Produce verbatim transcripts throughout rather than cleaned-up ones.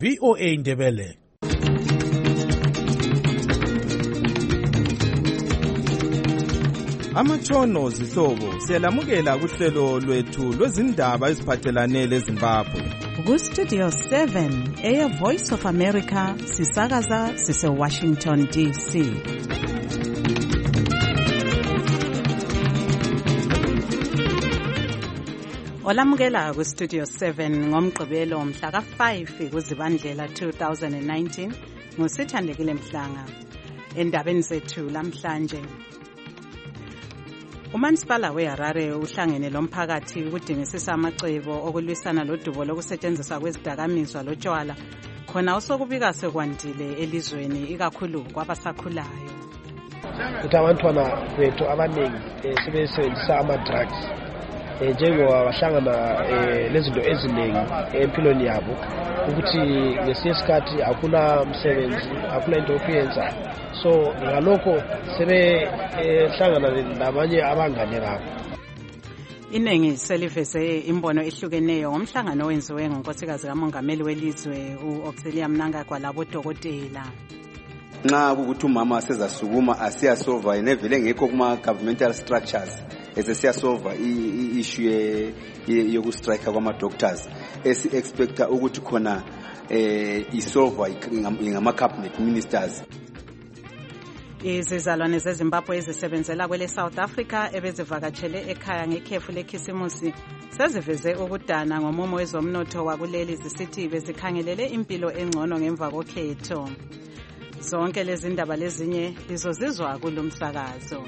V O A Ndebele. Amatshono zihlobo siyalamukela kuhlelo lwethu lwezindaba eziphathelane leZimbabwe. Ku Studio seven Air Voice of America sisakaza sise Washington D C. Olamukela ku Studio seven ngomgqibelo mhla ka five kuZibandlela two thousand nineteen ngosithandekile Mhlanga. Endabeni zethu lamhlanje, uMansipala weHarare uhlangene lomphakathi ukudingisisa amacebo okulwisana lodubo lokusetshenziswa kwezidakamizwa lotshwala khona osokubika sekwandile elizweni ikakhulu kwabasakhulayo. Ukuthi abantwana bethu abaningi sebesebenzisa ama-drugs njengoba bahlangana lezinto eziningi empilweni yabo ukuthi ngesinye isikhathi akula msebenzi, akula into yokuyenza, so ngalokho sebehlangana nabanye abangane babo. Iningi seliveze imbono ehlukeneyo ngomhlangano owenziwe ngonkosikazi kamongameli welizwe u-Auxilia Mnangagwa labodokotela. Nxa ukuthi umama asezasukuma asiyasolva inevele ngekho kuma governmental structures esesiyasolva i-issue yokustrike kwama doctors esi expecta ukuthi khona eh isolva ngama cabinet ministers. Izizalwane zeZimbabwe ezisebenzela kwele South Africa ebezivakatshele ekhaya ngekhefu lekhisimusi seziveze ukudana ngomumo wezomnotho wakuleli zisithi bezikhangelele impilo engcono ngemva kokhetho. Zonke lezi ndaba lezinye lizozizwa kulomsakazo.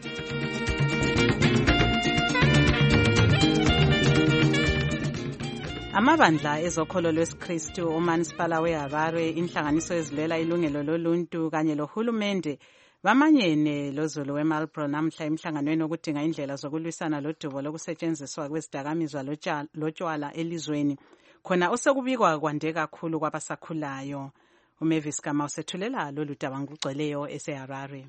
Amabandla ezokholo lwesikristu uMansipala weHarare, inhlanganiso ezilwela ilungelo loluntu kanye lohulumende bamanyene loZulu weMarlborough namhla emhlanganweni okudinga indlela zokulwisana lodubo lokusetshenziswa kwezidakamizwa lotshwala elizweni khona osekubikwa kwande kakhulu kwabasakhulayo. uMavis Kama usethulela lolu daba ngokugcweleyo eseHarare.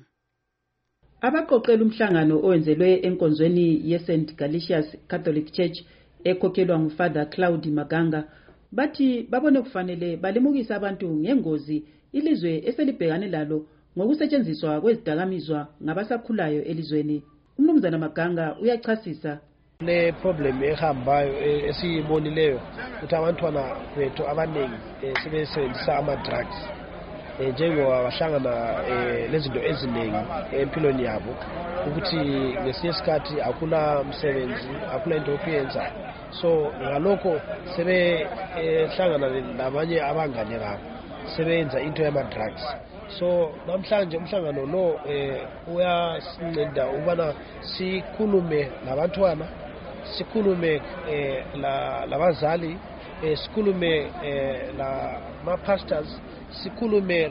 Abaqoqela umhlangano owenzelwe enkonzweni yeSaint Galicious Catholic Church ekhokhelwa nguFather Claudi Maganga bathi babone kufanele balimukisa abantu ngengozi ilizwe eselibhekane lalo ngokusetshenziswa kwezidakamizwa ngabasakhulayo elizweni. Umnumzana Maganga uyachasisa le problem ehambayo esiyibonileyo ukuthi abantwana bethu abaningi sebesebenzisa ama-drugs njengoba bahlangana lezinto eziningi empilweni yabo ukuthi ngesinye isikhathi akula msebenzi, akula into yokuyenza, so ngalokho sebehlangana nabanye abangane babo sebenza into yama-drugs. So namhlanje umhlangano lo uyasinceda ukubana sikhulume nabantwana, sikhulume labazali, sikhulume lama-pastors, sikhulume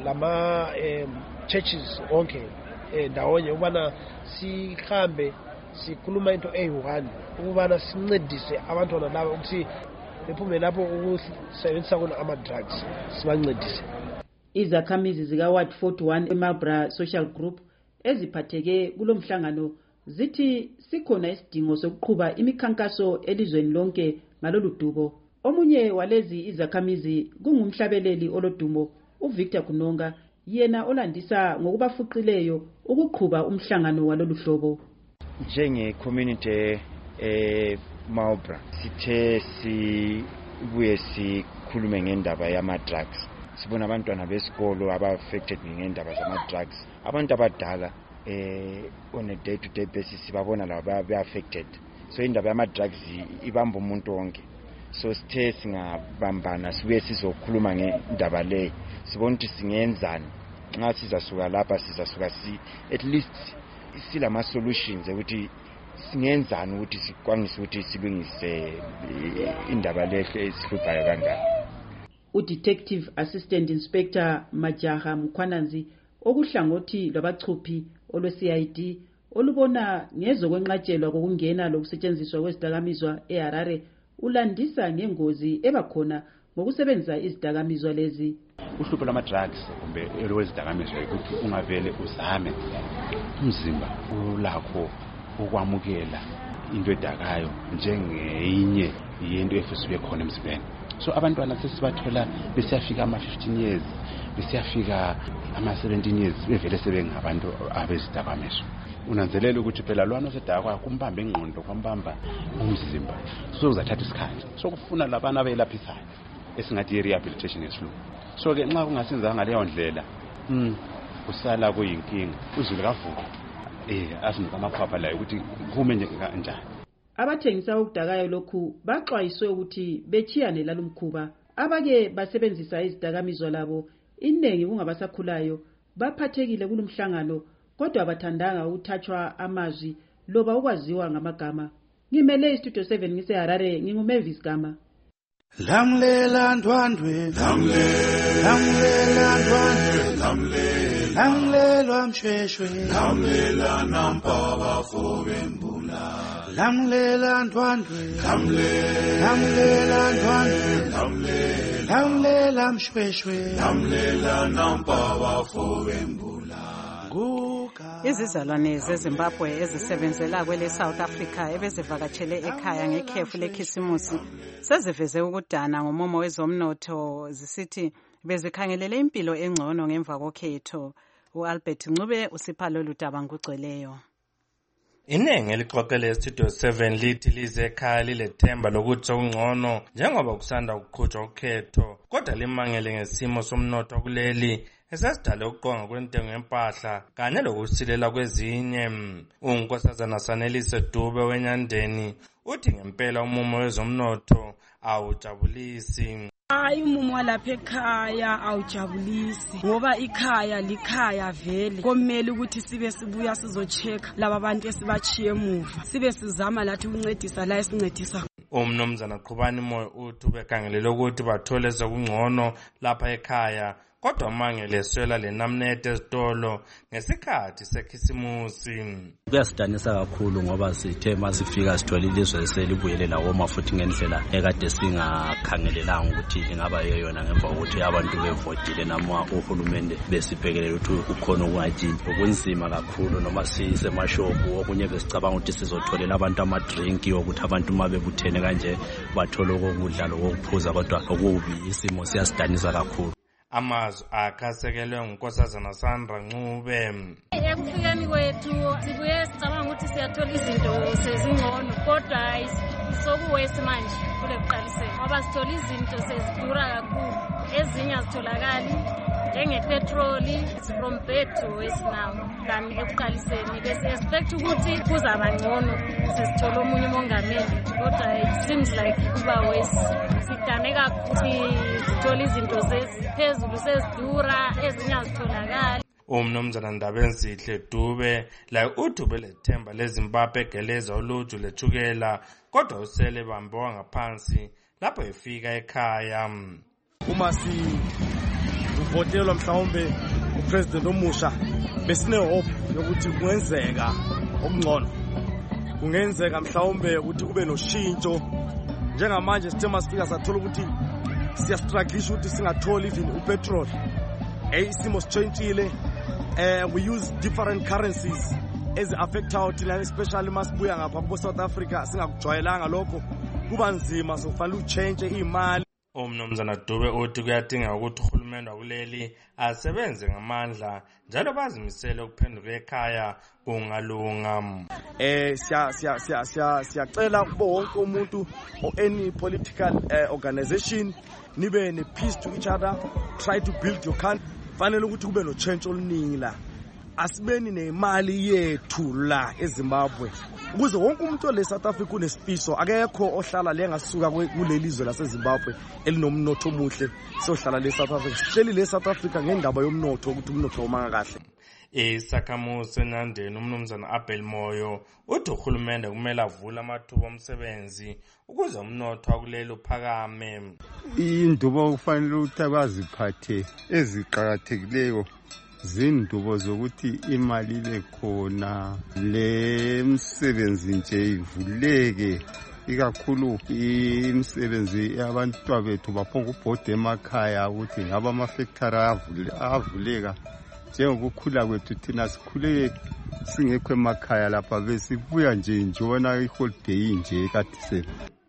lama-churches onke ndawonye ukubana sihambe sikhuluma into eyi-one ukubana sincedise abantwana laba ukuthi bephume lapho ukusebenzisa khona ama-drugs sibancedise. Izakhamizi zika-Ward forty-one eMarlborough Social Group eziphatheke kulomhlangano zithi sikhona isidingo sokuqhuba imikhankaso elizweni lonke ngalolu dubo. Omunye walezi izakhamizi kungumhlabeleli olodumo uVictor Kunonga, yena olandisa ngokubafuqileyo ukuqhuba umhlangano walolu hlobo. Njenge community eh Marlborough sithe sibuye sikhulume ngendaba yama drugs. Sibona abantwana besikolo aba affected ngendaba zama drugs. Abantu abadala eh on a day to day basis babona laba be affected. So indaba yama drugs ibamba umuntu wonke. So sithe singabambana sibuye sizokhuluma ngendaba le. Sibona ukuthi singenzani nxa sizasuka lapha sizasuka si at least silama solutions ukuthi singenzani ukuthi sikwangise ukuthi silungise indaba lehle esihluphayo kangaka. U-Detective Assistant Inspector Majaha Mkhwananzi okuhlangothi lwabachuphi olwe-C I D olubona ngezokwenqatshelwa kokungena lokusetshenziswa kwezidakamizwa eHarare ulandisa ngengozi ebakhona ngokusebenzisa izidakamizwa lezi. Uhlupho lama-drugs kumbe olwezidakamizwa ukuthi ungavele uzame umzimba ulakho ukwamukela into edakayo njengeyinye yento efisa ube khona emzimbeni. so abantwana sesibathola besiyafika ama-fifteen years besiyafika ama-seventeen years bevele sebengabantu abezidakamizwa. Unanzelela ukuthi phela lwana osedakwa kumbamba ingqondo kwambamba umzimba sokuzathatha isikhathi sokufuna labana abelaphisayo esingathi i-rehabilitation yesilungu. So ke nxa kungasenzanga ngaleyo ndlela mm kusala kuyinkinga uzulu kavuka eh asinika amaphapha la ukuthi kume nje kanjani. Abathengisa ukudakayo lokhu baxwayiswe ukuthi bechiyane lalumkhuba. Abake basebenzisa izidakamizwa labo iningi kungabasakhulayo baphathekile kulumhlangano kodwa abathandanga ukuthathwa amazwi loba ukwaziwa ngamagama. Ngimele istudio seven ngise Harare nginguMavis Gama. Lamlela ndwandwe lamlela lamlela ndwandwe lamlela lamlela msheshwe lamlela nampa bafobembula lamlela ndwandwe lamlela lamlela ndwandwe lamlela lamlela msheshwe lamlela nampa bafobembula. Izizalwane zeZimbabwe ezisebenzela kwele South Africa ebezivakatshele ekhaya ngekhefu lekhisimusi seziveze ukudana ngomumo wezomnotho zisithi bezikhangelele impilo engcono ngemva kokhetho. uAlbert Ncube usipha lolu daba ngugcweleyo. Inenge elixoxele estudio seven lithi lize ekhaya lilethemba lokuthi sokungcono njengoba kusanda ukuqhutshwa ukhetho kodwa limangele ngesimo somnotho kuleli esasidale ukuqonga kwentengo yempahla kanye lokusilela kwezinye. Unkosazana Sanelise Dube weNyandeni uthi ngempela umumo wezomnotho awujabulisi. Hayi umumo walapha ekhaya awujabulisi ngoba ikhaya likhaya vele komele ukuthi sibe sibuya sizocheka laba bantu esibachiye emuva sibe sizama lathi ukuncedisa la esincedisa. Umnumzana Qhubani Moyo uthi bekhangelele ukuthi bathole sokungcono lapha ekhaya kodwa mangele swela lenamnete ezitolo ngesikhathi sekhisimusi. Kuyasidanisa kakhulu ngoba sithe masifika sithola ilizwe selibuyelela woma futhi ngendlela ekade singakhangelelanga ukuthi ingaba yeyona ngemva kokuthi abantu bevotile noma uhulumende besibhekelela ukuthi kukhona okungatshini okunzima kakhulu noma sisemashopu okunye besicabanga ukuthi sizotholela abantu ama-drink ukuthi abantu uma bebuthene kanje bathole okudla lokuphuza kodwa okubi isimo siyasidanisa kakhulu. Amazwi akhasekelwe ngunkosazana Sandra Ncube. Ekufikeni kwethu sibuye sicabanga ukuthi siyathola izinto sezingcono kodwa sokuwesi manje kule kuqaliseni ngoba sithola izinto sezidura kakhulu ezinye azitholakali njengepetroli from bed to west now kanti ekuqaliseni bese expect ukuthi kuzaba ngcono sesithola omunye umongameli kodwa it seems like kuba wesi sidane kakhulu sithola izinto seziphezulu sezidura ezinye azitholakali. Umnumzana Ndabenzihle Dube la uDube lethemba leZimbabwe egeleza uluju lethukela kodwa usele bambiwa ngaphansi lapho efika ekhaya. Uma si uvotelwa mhlawumbe upresident omusha besine hope yokuthi kungenzeka okungcono kungenzeka mhlawumbe ukuthi kube noshintsho njengamanje sithe masifika sathola ukuthi siyastrugglisha ukuthi singatholi even upetrol eh isimo sitshentshile. Uh, we use different currencies as affect out especially masibuya ngapha ku South Africa singakujwayelanga lokho kuba nzima sofanele uchange imali. Umnumzana Dube uthi kuyadinga ukuthi uhulumende wakuleli asebenze ngamandla njalo bazimisele ukuphenduka ekhaya kungalunga. Eh siya siya siya siya siyacela kubo wonke umuntu or any political uh, organization nibe ne peace to each other, try to build your country. Fanele ukuthi kube no change oluningi la asibeni nemali yethu la eZimbabwe ukuze wonke umuntu le South Africa unesifiso akekho ohlala le ngasuka kulelizwe laseZimbabwe elinomnotho omuhle sohlala le South Africa sihleli le South Africa ngendaba yomnotho ukuthi umnotho umanga kahle. Isakhamuzi eNyandeni umnumzana Abel Moyo uthi uhulumende kumele avule amathuba omsebenzi ukuze umnotho wakuleli uphakame. Indubo kufanele ukuthi abaziphathe eziqhakathekileyo zindubo zokuthi imali lekhona le msebenzi nje ivuleke ikakhulu imisebenzi yabantu bethu baphonga ubhode emakhaya ukuthi ngaba amafactory avuleka njengokukhula kwethu thina sikhule singekho emakhaya lapha besibuya nje njona iholiday nje kade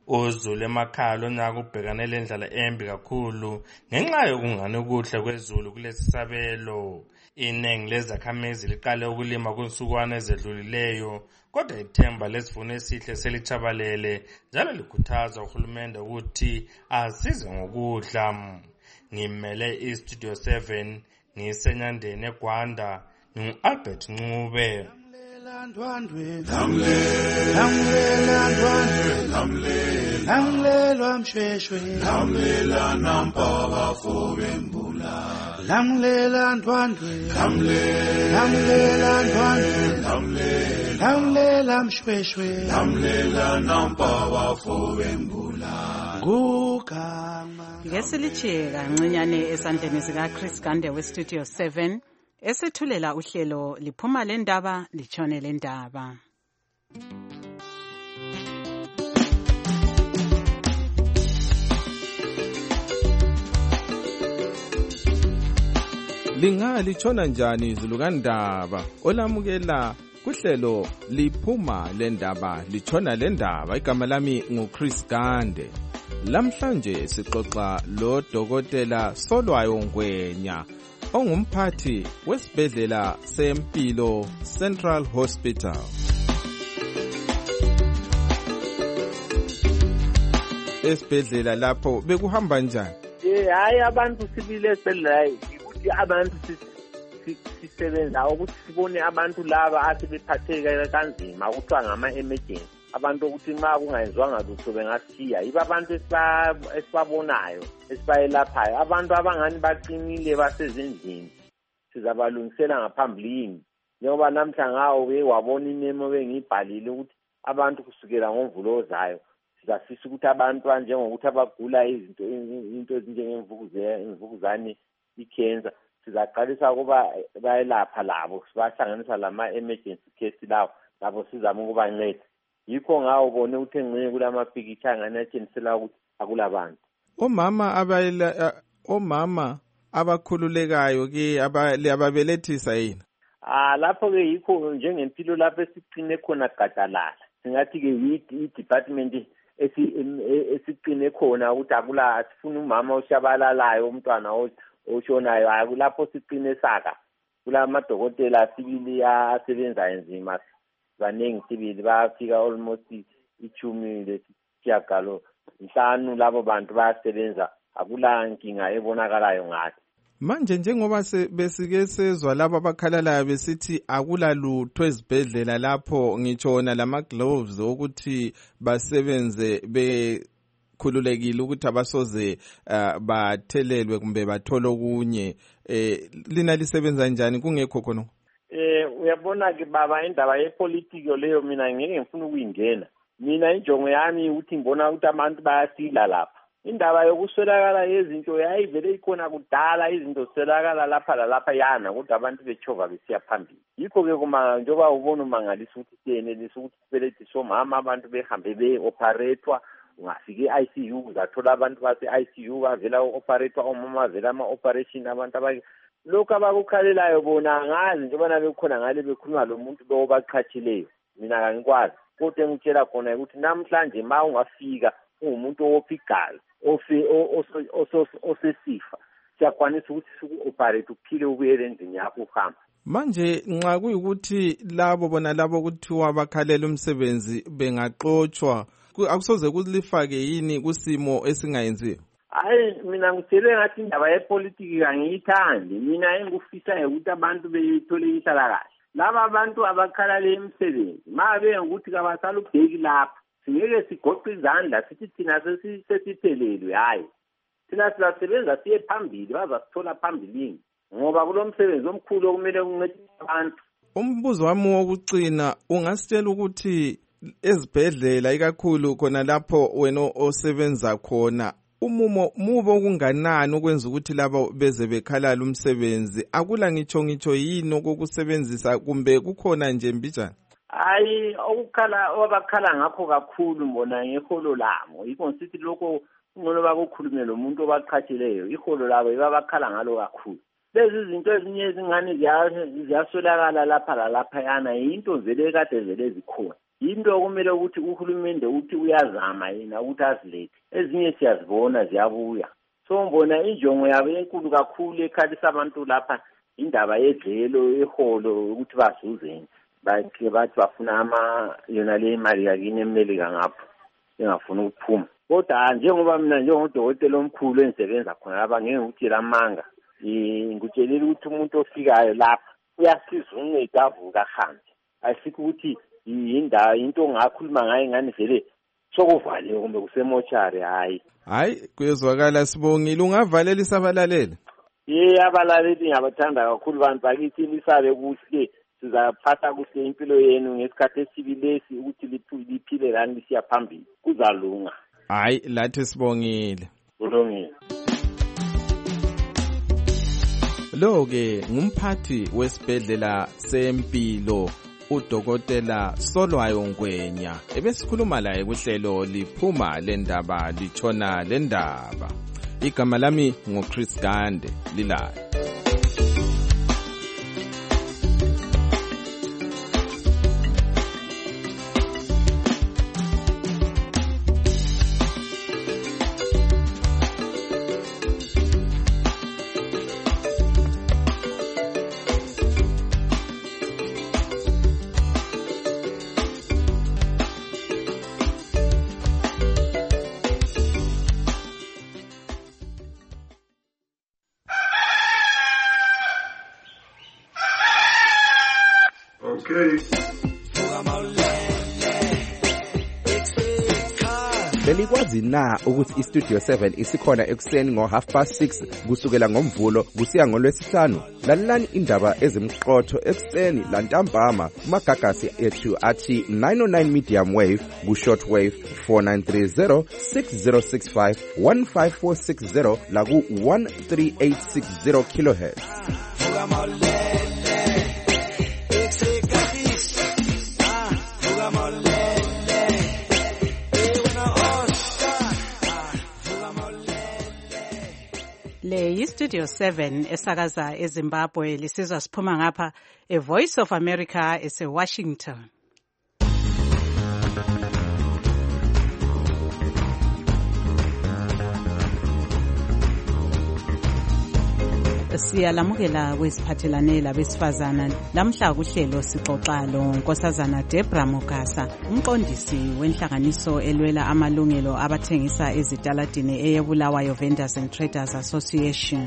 uZulu emakhaya lonyaka ubhekane lendlela embi kakhulu ngenxa yokungani kuhle kwezulu kulesi sabelo. Iningi lezakhamizi liqale ukulima kunsukwana ezedlulileyo, kodwa ithemba lesivuno esihle selichabalele njalo likhuthaza uhulumende ukuthi asize ngokudla. Ngimele iStudio seven ngisenyandeni eGwanda, ngingu-Albert Ncube. Ndwandwe lamle lamle ndwandwe lamle lamle lwamsheshwe lamle la nampa bafube mbula lamle ndwandwe lamle lamle ndwandwe lamle lamle lamsheshwe lamle la nampa bafube mbula ngugama. Ngesilichiye kancinyane esandleni sika Chris Gande weStudio seven esethulela uhlelo liphuma le ndaba litshone le ndaba. Linga litshona njani izulu kandaba olamukela kuhlelo liphuma le ndaba litshona le ndaba. Igama lami nguChris Gande. Lamhlanje sixoxa lo Dokotela Solwayo Ngwenya ongumphathi wesibhedlela sempilo Central Hospital. Esibhedlela lapho bekuhamba njani? Eh hayi abantu sibile esibhedlela ukuthi abantu sisebenza ukuthi sibone abantu laba asebephatheka kanzima ukuthiwa ngama emergency. Abantu ukuthi ma kungayenzwanga lutho bengashiya yiba abantu esibabonayo esibayelaphayo. Abantu abangani baqinile basezindlini sizabalungisela ngaphambilini njengoba namhla ngawo ke wabona imemo bengibhalile ukuthi abantu kusukela ngoMvulo ozayo sizafisa ukuthi abantu njengokuthi abagula izinto into ezinjengemvukuzane icancer sizaqalisa kuba bayelapha labo sibahlanganisa lama emergency case lawo labo sizama ukubanceda. Yikho ngawo bone ukuthi engcenye kulamapikitsha anganatshengisela ukuthi akulabantu. Omama abayela omama abakhululekayo ke ababelethisa yini? Ah lapho ke yikho njengempilo lapho esiqine khona gadalala. Singathi ke i-department esiqine khona ukuthi akula asifuna umama oshabalalayo umntwana oshonayo akulapho siqine saka. Kulamadokotela sibili asebenza enzima. Baningi sibili bayafika almost ichumi lesiyagalo nhlanu labo bantu bayasebenza akula nkinga ebonakalayo ngathi. Manje njengoba besike sezwa laba abakhalalayo besithi akula lutho ezibhedlela lapho ngitshona lama gloves ukuthi basebenze bekhululekile ukuthi abasoze uh, bathelelwe kumbe bathole okunye eh lina lisebenza njani kungekho khona? Eh uyabona ke baba indaba yepolitiki leyo mina ngeke ngifuna ukuyingena. Mina injongo yami ukuthi ngibona ukuthi abantu bayasila lapha. Indaba yokuswelakala yezinto yayivele ikhona kudala izinto selakala lapha lalapha yana ukuthi abantu bechova besiya phambili. Yikho ke kuma njoba ubona umangalisa ukuthi siyenelisa ukuthi sibelethe somama abantu behambe beoperatewa ungafike i C U uzathola abantu base I C U bavela operatewa omama vela ama operation abantu abake lokho abakukhalelayo bona ngazi njengoba bekukhona ngale bekhuluma lo muntu lo baqhatshileyo mina akangikwazi kodwa engitshela khona ukuthi namhlanje ma ungafika ungumuntu ophigayo ofe osesifa siyakwanisa ukuthi siku-operate uphile ubuyele endlini yakho uhamba. Manje nxa kuyikuthi labo bona labo kuthiwa bakhalela umsebenzi bengaxotshwa akusoze kulifake yini kusimo esingayenziwe? Hayi mina ngitshele ngathi indaba yepolitiki kangiyithandi. Mina engikufisayo ukuthi abantu bethole inhlalakahle. Laba abantu abakhalala emsebenzi ma bengukuthi kabasala ubheki lapha singeke sigoqe izandla sithi thina sesiphelelwe. Hayi thina sizasebenza siye phambili bazasithola phambilini ngoba kulomsebenzi omkhulu okumele uncedise abantu. Umbuzo wami wokucina ungasitshela ukuthi ezibhedlela ikakhulu khona lapho wena osebenza khona umumo mubo kunganani okwenza ukuthi laba beze bekhalala umsebenzi akula ngitsho ngitsho yini okokusebenzisa kumbe kukhona nje mbijana? Hayi okukhala obakhala ngakho kakhulu mbona ngeholo lamo yikho sithi lokho ngolo bakukhulume lo muntu obaqhatshileyo iholo labo ibabakhala ngalo kakhulu. Lezi izinto ezinye ezingane ziyaswelakala lapha lalapha yana into vele kade vele zikhona. into okumele ukuthi uhulumende uthi uyazama yena ukuthi azilethe. Ezinye siyazibona ziyabuya. So mbona injongo yabo enkulu kakhulu ekhalisa abantu lapha indaba yedlelo eholo ukuthi bazuzeni. Bakhe bathi bafuna ama yona le imali yakini emelika ngapho engafuna ukuphuma. Kodwa njengoba mina njengodokotela omkhulu engisebenza khona lapha ngeke ukuthi lamanga ngikutshelile ukuthi umuntu ofikayo lapha uyasiza uncede avuka ahambe. Asikho ukuthi yindawo into ongakhuluma ngayo ngani vele sokuvaliwe kumbe kusemochari hayi. Hayi kuyezwakala Sibongile, ungavalela isabalaleli? Ye abalaleli ngabathanda kakhulu bantu bakithi lisabe kuhle sizaphatha kuhle impilo yenu ngesikhathi esibilesi ukuthi liphile lani lisiya phambili kuzalunga. Hayi lathi Sibongile. Kulungile. Lo ke ngumphathi wesibhedlela sempilo udokotela Solwayo Ngwenya ebesikhuluma laye kuhlelo liphuma lendaba litshona lendaba. Igama lami nguChris Gande lilayo. Belikwazi na ukuthi iStudio seven isikhona ekuseni ngo half past six kusukela ngomvulo kusiya ngolwesihlanu? Lalelani indaba ezimqotho ekuseni lantambama kumagagasi ethu athi nine oh nine medium wave ku short wave four nine three zero six zero six five one five four six zero la ku one three eight six zero kilohertz. Le yiStudio seven esakaza eZimbabwe lisizwa siphuma ngapha e Voice of America ese Washington. Siyalamukela kwesiphathelane labesifazana lamhla kuhlelo sixoxa lo Nkosazana Debra Mogasa umqondisi wenhlanganiso elwela amalungelo abathengisa ezitaladini eyebulawayo Vendors and Traders Association.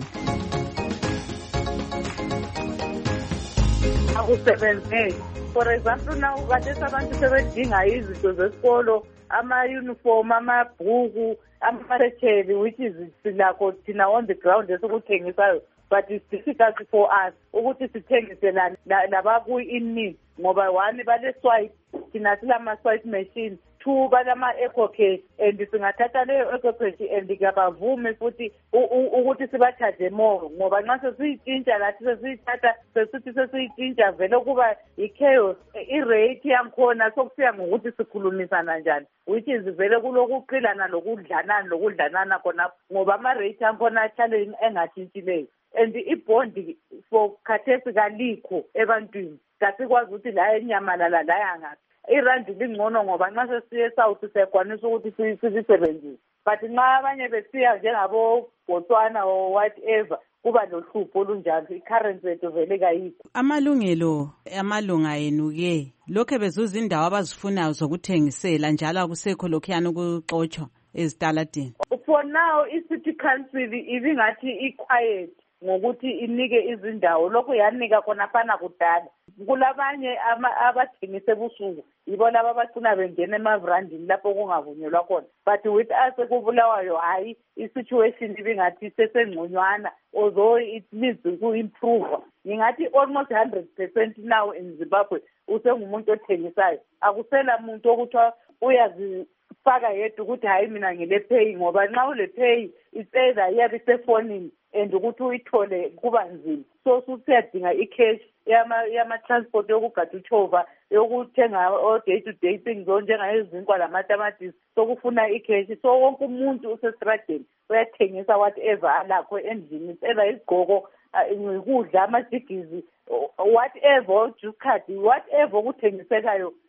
Akusebenze. For example now kade sabantu sebedinga izinto zesikolo ama uniform amabhuku ama-recheli which is silakho thina on the ground esukuthengisayo. But it's difficult for us ukuthi sithengise nabaku-in-need ngoba one bale-swipe thina silama-swipe machine, two balama-eco-cash and singathatha leyo eco-cash and ngabavumi futhi ukuthi sibachaje more ngoba nxa sesiyitshintsha lathi sesiyithatha sesithi sesiyitshintsha vele kuba i-chaos. I-rate yankhona sokusiya ngokuthi sikhulumisana njani which is vele kulokuqilana lokudlanana lokudlanana khona ngoba ama-rate yankhona ahlale engatshintshileyo. And ibondi for khathesi kalikho ebantwini kasikwazi ukuthi la enyamalala la yangaphi irandi lingcono ngoba nxa sesiye south siyakwanisa ukuthi sisebenzise but nxa abanye besiya njengabo Botswana or whatever kuba lohlupho olunjalo i-currency yethu vele kayikho. Amalungelo amalunga enu ke lokho bezuza indawo abazifunayo zokuthengisela njalo akusekho lokhuyana ukuxotsha ezitaladini. For now i-city council ibingathi i-quiet ngokuthi inike izindawo lokho yanika khona phana kudala. Kulabanye abathengise ebusuku yibo laba abacina bengena emavrandini lapho kungavunyelwa khona. But with us kubulawayo hayi i-situation ibingathi sesengconywana although it needs to improve. Ngingathi almost one hundred percent now in Zimbabwe usengumuntu othengisayo. Akusela muntu ukuthi uyazi faka yedwa ukuthi hayi mina ngile pay ngoba nxa ule pay itseza iyabe isefonini and ukuthi uyithole kuba nzima. So susiyadinga i-cash yama yama transport yokugada uchova yokuthenga o day to day things njengayezinkwa lamatamatisi sokufuna i-cash. So wonke umuntu usestradeni uyathengisa whatever alakho endlini itsela izigqoko ukudla amajigizi whatever juice card whatever ukuthengisekayo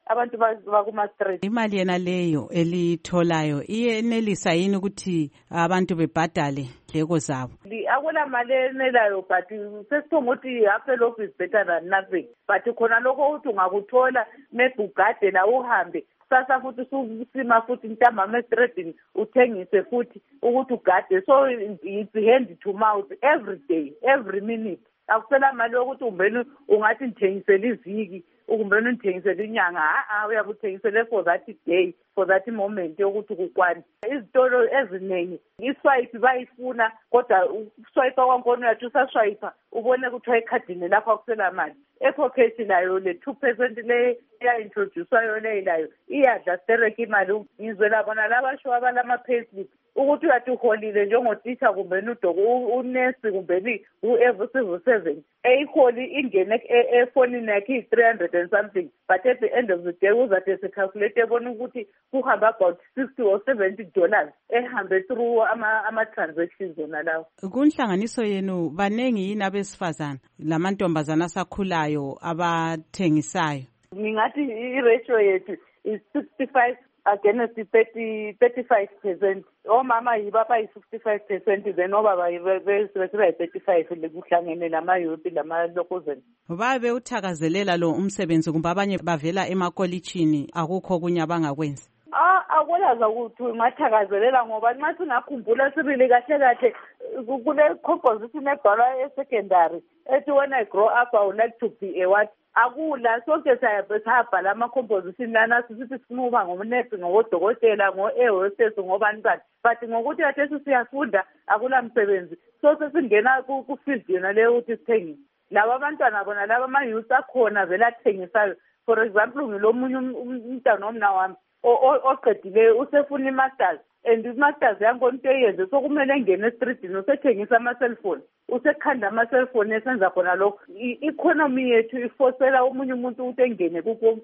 abantu bakuma-street. Imali yena leyo elitholayo iyenelisa yini ukuthi abantu bebhadale ndleko zabo? Akula mali enelayo, but sesithonga ukuthi half a loaf is better than nothing. But khona lokho ukuthi ungakuthola maybe ugade la uhambe sasa futhi usima futhi ntambama estradini uthengise futhi ukuthi ugade. So it's hand to mouth every day, every minute. Akusela mali yokuthi umbeni ungathi ngithengisela iviki ukumbeni ngithengisela inyanga. Ha uyabuthengisela for that day, for that moment yokuthi kukwani. Izitolo eziningi iswipe bayifuna kodwa uswipe kwankona uyathi usaswipe ubone ukuthi ekhadini lapho akusela mali. Epocket layo le two percent le ya introduce yona ilayo iyadla stereke imali. Ngizwela bona labasho abalama payslip ukuthi uyathi uholile njengotitha kumbe udoko unesi kumbe uever civil servant eyiholi ingene efonini yakhe three hundred and something, but at the end of the day uzathi secalculate ebona ukuthi kuhamba about sixty or seventy dollars ehambe through ama ama transactions zona lawo. Kunhlanganiso yenu banengi yini abesifazana lamantombazana asakhulayo abathengisayo? Ngingathi i-ratio yethu is sixty-five against thirty, thirty-five percent. Omama yibaba yi-sixty-five percent, then obaba yi-thirty-five kuhlangene lamayouth lamalokuzeni. Babe uthakazelela lo umsebenzi kumbe abanye bavela emakolitshini akukho kunye abangakwenzi? Ah, akulaza ukuthi ngathakazelela ngoba nxa singakhumbula sibili kahle kahle kule composition ebhalwa e-secondary ethi when I grow up I would like to be a what? Akula sonke sayabhala ama-composition lana sisithi sinquba ngomnesi ngodokotela ngo-e-hostess ngobani bani, but ngokuthi kathesi siyafunda akula msebenzi so sesingena ku-field yona leyo ukuthi sithengise. Laba abantwana bona laba ama-youth akhona vele athengisayo. For example ngilomunye umntwana omna wami oqedileyo usefuna i-masters and i-masters yankona into eyenze so kumele engene estreetini usethengisa ama-cellphone, usekhanda ama-cellphone esenza khona lokho. I-economy yethu ifosela omunye umuntu ukuthi engene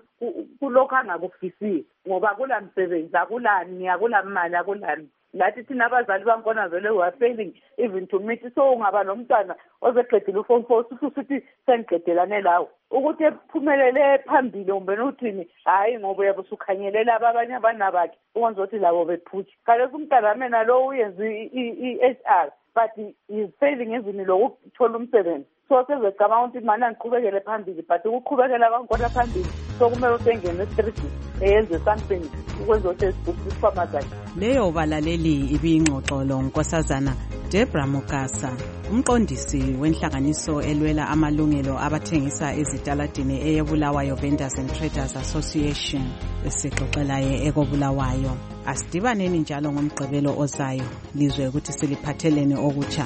kulokho angakufisiyo ngoba akula msebenzi, akulani, akula mali, akulani. Lathi thina abazali bankona vele we are failing even to meet. So ungaba nomntwana ozeqedile u-form four usuthi sengiqedelane lawo ukuthi ephumelele phambili umbeni uthini hayi ngoba uyabe usukhanyelela abanye abanabakhe ukwenza ukuthi labo bephutshe. Kaloku umntana mina lo uyenze i-H R but is failing ezini lokuthola umsebenzi. So sezecama ukuthi mana ngiqhubekele phambili but ukuqhubekela bankona phambili so kumele usengene estreetini eyenze something ukwenza ukuthi isifama zakhe. Leyo balaleli ibiyingxoxo lo Nkosazana Deborah Mugasa, umqondisi wenhlanganiso elwela amalungelo abathengisa ezitaladini eyeBulawayo Vendors and Traders Association esixoxelaye ekobulawayo. Asidibaneni njalo ngomgqibelo ozayo lizwe ukuthi siliphathelene okutsha.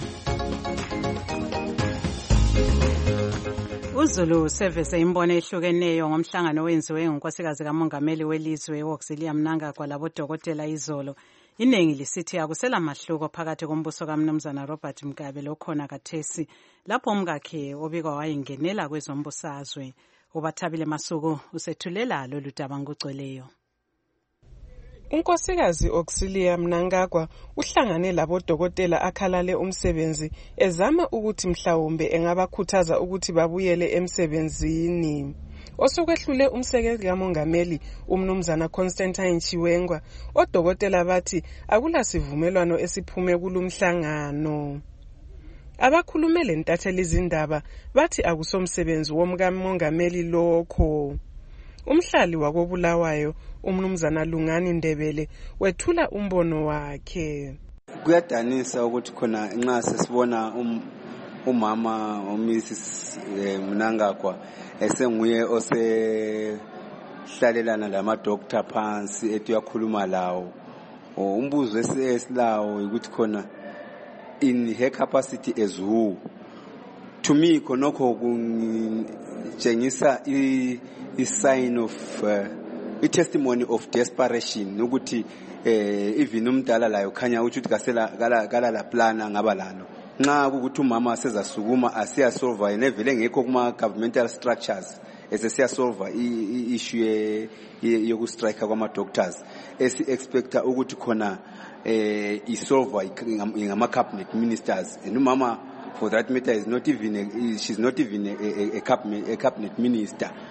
uZulu service imbono ehlukeneyo ngomhlangano owenziwe ngunkosikazi kamongameli welizwe uAuxilia Mnangagwa labodokotela izolo. Iningi lisithi akusela mahluko phakathi kombuso kaMnumzana Robert Mugabe lokhona kathesi lapho umkakhe obikwa wayengenela kwezombusazwe. Ubathabile Masuku usethulela lolu daba ngugcweleyo. Unkosikazi Auxilia Mnangagwa uhlangane labodokotela akhalale umsebenzi ezama ukuthi mhlawumbe engabakhuthaza ukuthi babuyele emsebenzini. Osukwehlule umsekeli kamongameli umnumzana Constantine Chiwengwa, odokotela bathi akula sivumelwano esiphume kulumhlangano. Abakhulumele ntatheli izindaba bathi akusomsebenzi womkamongameli lokho. Umhlali wakobulawayo umnumzana Lungani Ndebele wethula umbono wakhe. Kuyadanisa ukuthi khona nxa sesibona umama uMrs Mnangagwa esenguye osehlalelana lamadoctor phansi ethi uyakhuluma lawo. Umbuzo esilawo ukuthi khona in her capacity as who, to me khonokho kungitshengisa i sign of uh, a testimony of desperation ukuthi eh even umdala layo khanya ukuthi kasela kala kala la plana ngaba lalo nxa ukuthi umama sezasukuma asiya solve nevele ngekho kuma governmental structures esesiya solve I issue yoku strike kwama doctors esi expecta ukuthi khona eh isolve ngama cabinet ministers and umama for that matter is not even a, she's not even a, a, a, cabinet, a cabinet minister.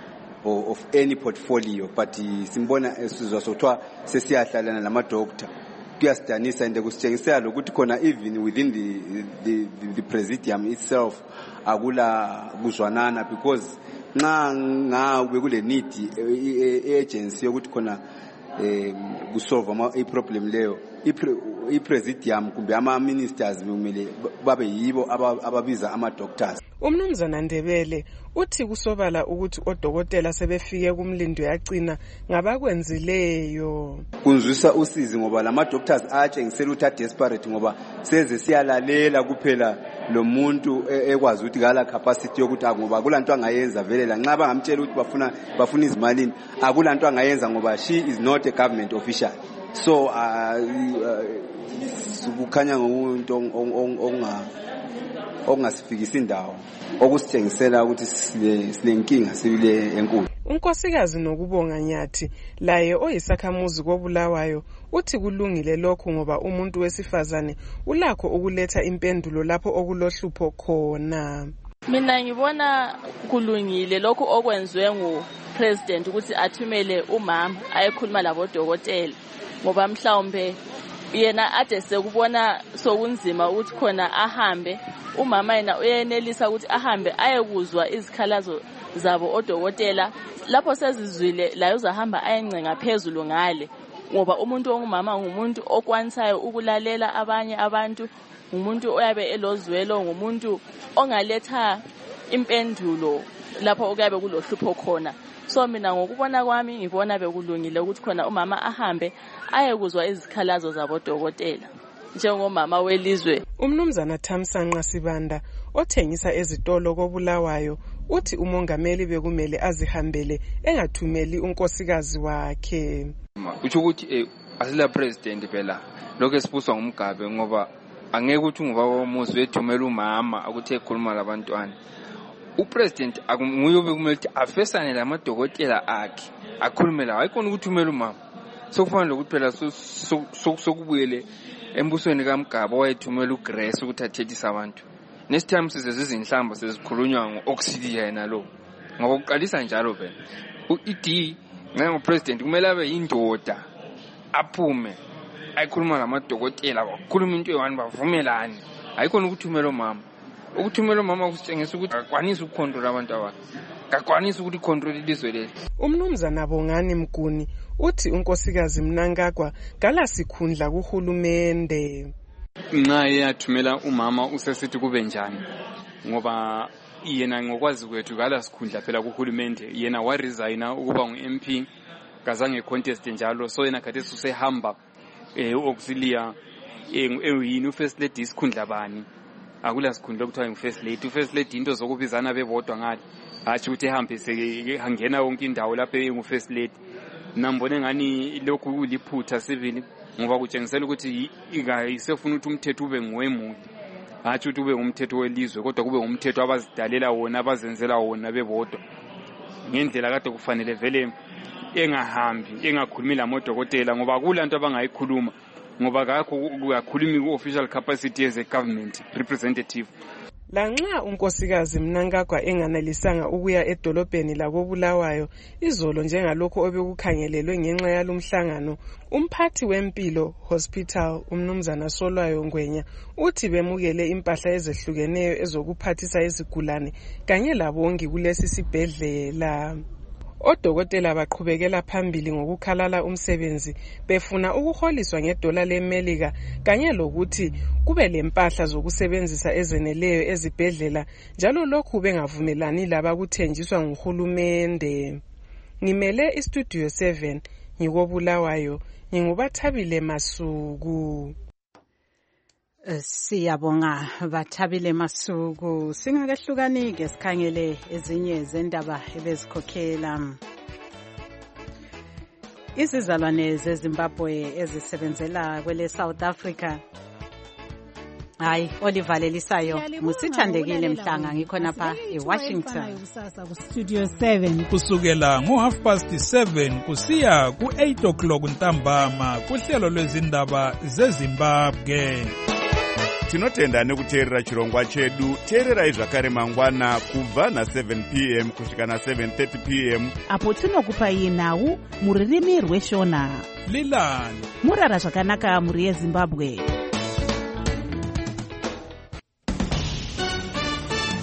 of any portfolio, but simbona esizwa sokuthiwa sesiyahlalana lamadoctor kuyasidanisa and kusitshengisela ukuthi khona even within the the, the, the presidium itself akula kuzwanana, because nxa ngabe kule need agency yokuthi khona um kusolve ama problem leyo i-presidium kumbe ama-ministers kumele babe yibo ababiza ama-doctors. Umnumzana Ndebele uthi kusobala ukuthi odokotela sebefike kumlindo yagcina ngabakwenzileyo. Kunzwisa usizi ngoba lama-doctors ayatshengisela ukuthi a-desperate ngoba seze siyalalela kuphela lo muntu ekwazi ukuthi kala capacity yokuthi ngoba kulanto angayenza vele la nxa bangamtshela ukuthi bafuna bafuna izimalini akulanto angayenza ngoba she is not a government official. So kukhanya ngomuntu onga ongasifikisa indawo okusitshengisela ukuthi silenkinga sibile enkulu. Unkosikazi Nokubonga Nyathi laye oyisakhamuzi koBulawayo uthi kulungile lokho ngoba umuntu wesifazane ulakho ukuletha impendulo lapho okulohlupho khona. Mina ngibona kulungile lokho okwenzwe ngu president ukuthi athumele umama ayekhuluma labo dokotela ngoba mhlawumbe yena ade sekubona sokunzima ukuthi khona ahambe umama yena uyenelisa ukuthi ahambe ayekuzwa izikhalazo zabo odokotela lapho sezizwile la uzahamba ayencenga phezulu ngale ngoba umuntu ongumama ngumuntu okwanisayo ukulalela abanye abantu, umuntu oyabe elozwelo, ngumuntu ongaletha impendulo lapho okuyabe kulohlupho khona. So mina ngokubona kwami ngibona bekulungile ukuthi khona umama ahambe ayekuzwa izikhalazo zabo dokotela njengomama welizwe. Umnumzana Thamsanqa Sibanda othengisa ezitolo koBulawayo uthi umongameli bekumele azihambele engathumeli unkosikazi wakhe. Uthi ukuthi eh, asila president phela lokho esibuswa ngumgabe ngoba angeke ukuthi ngubaba womuzi wethumela umama ukuthi ekhuluma labantwana. Upresident akunguye bekumele ukuthi afesane lamadokotela akhe akhulume lawo ayikona ukuthumela umama. Sokufanele ukuthi phela sokubuyele embusweni kaMgaba wayethumela uGrace ukuthi athethisa abantu. Next time sizezwe izinhlamba sezikhulunywa ngo-Oxley yena lo. Ngoba uqalisa njalo phela. U-E D njengopresident kumele abe yindoda aphume ayikhuluma lamadokotela bakhuluma into eyi-one bavumelane. Ayikona ukuthumela umama. Ukuthumela umama kusitshengisa ukuthi akakwanisi ukucontrol abantu abakhe. Akakwanisi ukuthi icontrol ilizwe leli. Umnumzana Bongani Mguni uthi unkosikazi Mnangagwa gala sikhundla kuhulumende. Nxa eyathumela umama usesithi kube njani ngoba yena ngokwazi kwethu gala sikhundla phela kuhulumende, yena wa resigna ukuba ngu-M P kazange contest njalo, so yena kade usehamba eh uAuxilia eyini uFirst Lady isikhundla bani akula sikhundla lokuthiwa ngu-First Lady. U-First Lady into zokubizana bebodwa ngale hathi ukuthi ehambe sehangena yonke indawo lapho engu-First Lady. Nambone ngani lokhu kuliphutha sivili ngoba kutshengisela ukuthi isefuna ukuthi umthetho ube ngowemuli hathi ukuthi ube ngumthetho welizwe kodwa kube ngumthetho abazidalela wona abazenzela wona bebodwa. Ngendlela kade kufanele vele engahambi engakhulumi lamadokotela ngoba kulanto abangayikhuluma ngoba kakho ukukhuluma ku-official capacity as a government representative. Lanxa unkosikazi Mnangagwa enganalisanga ukuya edolobheni lakoBulawayo izolo njengalokho obekukhangelelwe ngenxa yalomhlangano, umphathi wempilo hospital umnumzana Solwayo Ngwenya uthi bemukele impahla ezehlukeneyo ezokuphathisa izigulane kanye labongi kulesi sibhedlela. Odokotela baqhubekela phambili ngokukhalala umsebenzi befuna ukuholiswa ngedola leMelika kanye lokuthi kube lempahla zokusebenzisa ezeneleyo ezibhedlela njalo lokhu bengavumelani labakuthenjiswa nguhulumende. Ngimele iStudio seven ngikoBulawayo nginguBathabile Masuku. Siyabonga Bathabile Masuku. Singakehlukani ke sikhangele ezinye zendaba ebezikhokhela. Izizalwane zeZimbabwe ezisebenzela kwele South Africa. Hayi, Oliver Lelisayo, musithandekile Mhlanga ngikhona pha eWashington. Studio seven kusukela ngo half past seven kusiya ku eight o'clock ntambama kuhlelo lwezindaba zeZimbabwe. tinotenda nekuteerera chirongwa chedu. teererai zvakare mangwana kubva na-seven p m kusvika na-seven thirty p m apo tinokupai nhau muririmi rweshona. lilani murara zvakanaka muri yezimbabwe.